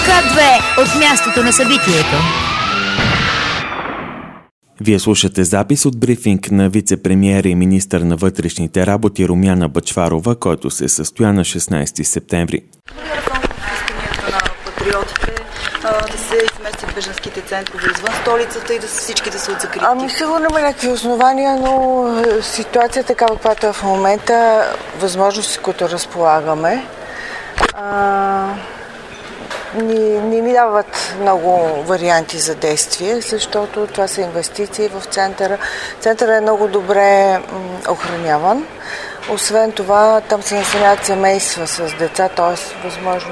К2 от мястото на събитието. Вие слушате запис от брифинг на вице-премиера и министър на вътрешните работи Румяна Бъчварова, който се състоя на 16 септември. Исканията на патриотите да се изместят бежанските центрове извън столицата и всички да са закрити. Сигурно има някакви основания, но ситуация такава, каквато е в момента, възможности, които разполагаме, не ми дават много варианти за действие, защото това са инвестиции в центъра. Центърът е много добре охраняван. Освен това, там се настаняват семейства с деца, т.е. възможно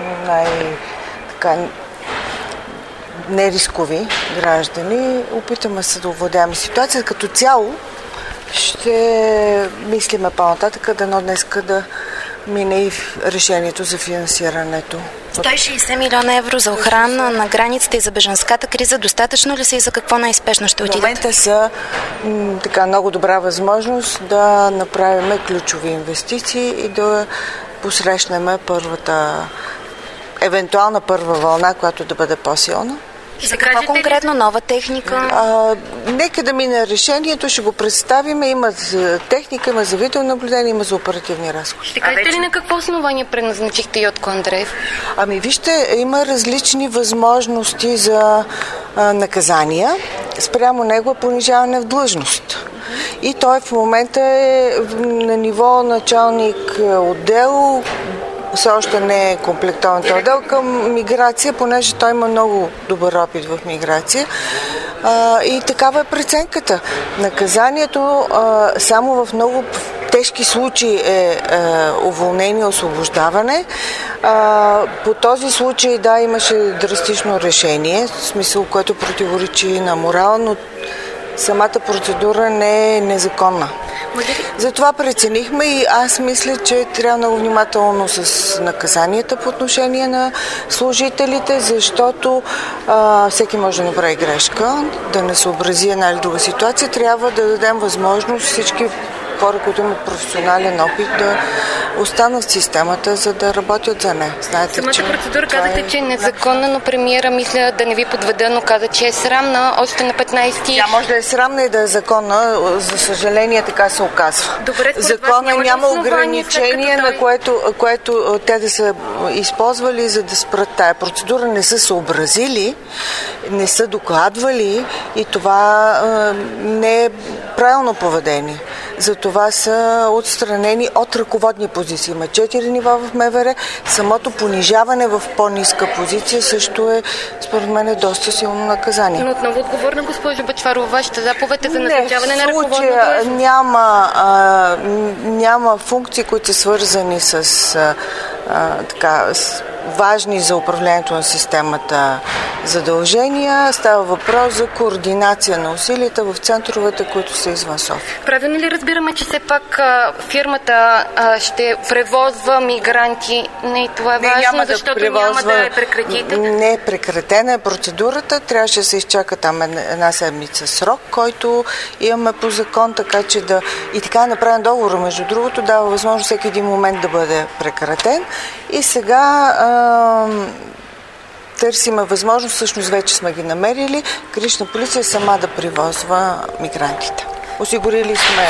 нерискови граждани. Опитаме се да овладяваме ситуация. Като цяло ще мислиме по-нататък, дано днеска да мине и решението за финансирането. 160 милиона евро за охрана на границата и за бежанската криза. Достатъчно ли са и за какво най-спешно ще отидат? В момента са много добра възможност да направим ключови инвестиции и да посрещнем евентуална първа вълна, която да бъде по-силна. И за какво конкретно? Нова техника? Нека да мине решението, ще го представим. Има за техника, има за видеонаблюдение, има за оперативни разходи. Ще кажете ли на какво основание предназначихте Йотко Андреев? Вижте, има различни възможности за наказания. Спрямо него е понижаване в длъжност. И той в момента е на ниво началник отдел, все още не е комплектован този отдел към миграция, понеже той има много добър опит в миграция. И такава е преценката. Наказанието само в много тежки случаи е уволнение, освобождаване. По този случай, имаше драстично решение, в смисъл, което противоречи на морала, но самата процедура не е незаконна. Затова преценихме и аз мисля, че трябва много внимателно с наказанията по отношение на служителите, защото всеки може да направи грешка, да не съобрази една или друга ситуация. Трябва да дадем възможност всички хора, които имат професионален опит, да останат в системата, за да работят за нея. Самата процедура казахте, че е незаконна, но премиера, мисля да не ви подведа, но каза, че е срамна още на 15-ти. Тя може да е срамна и да е законна, за съжаление така се оказва. Добре, закона няма ограничение, на което те да са използвали, за да спрат тая процедура. Не са съобразили, не са докладвали и това не е правилно поведение. Затова са отстранени от ръководни позиции. Има 4 нива в МВР. Самото понижаване в по-ниска позиция също е, според мен, доста силно наказание. Но отново отговорна, госпожо Бъчварова, вашата заповед е за назначаване на ръководна длъжност. Няма функции, които са свързани с важни за управлението на системата задължения. Става въпрос за координация на усилията в центровете, които са извън София. Правилно ли разбираме, че все пак фирмата ще превозва мигранти? Не, това е важно, защото няма да я прекратите? Не е прекратена е процедурата. Трябваше да се изчака там една седмица срок, който имаме по закон, така че и така е направен договор. Между другото, дава възможност всеки един момент да бъде прекратен. И сега търсиме възможност, всъщност вече сме ги намерили, гранична полиция сама да привозва мигрантите. Осигурили сме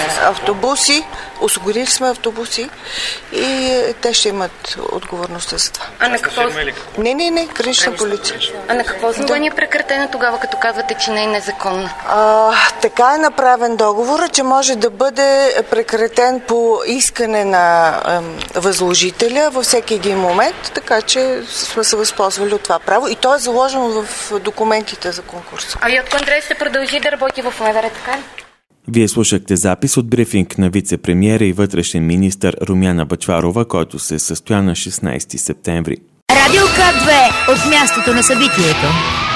автобуси и те ще имат отговорността за това. А на какво? Не, гранична полиция. А на какво основание е прекратена тогава, като казвате, че не е незаконна? Така е направен договор, че може да бъде прекратен по искане на възложителя във всеки един момент, така че сме се възползвали от това право и то е заложено в документите за конкурса. А Йотко Андреев ще продължи да работи в МВР, така ли? Вие слушахте запис от брифинг на вице-премиера и вътрешен министър Румяна Бъчварова, който се състоя на 16 септември. Радио К2 от мястото на събитието.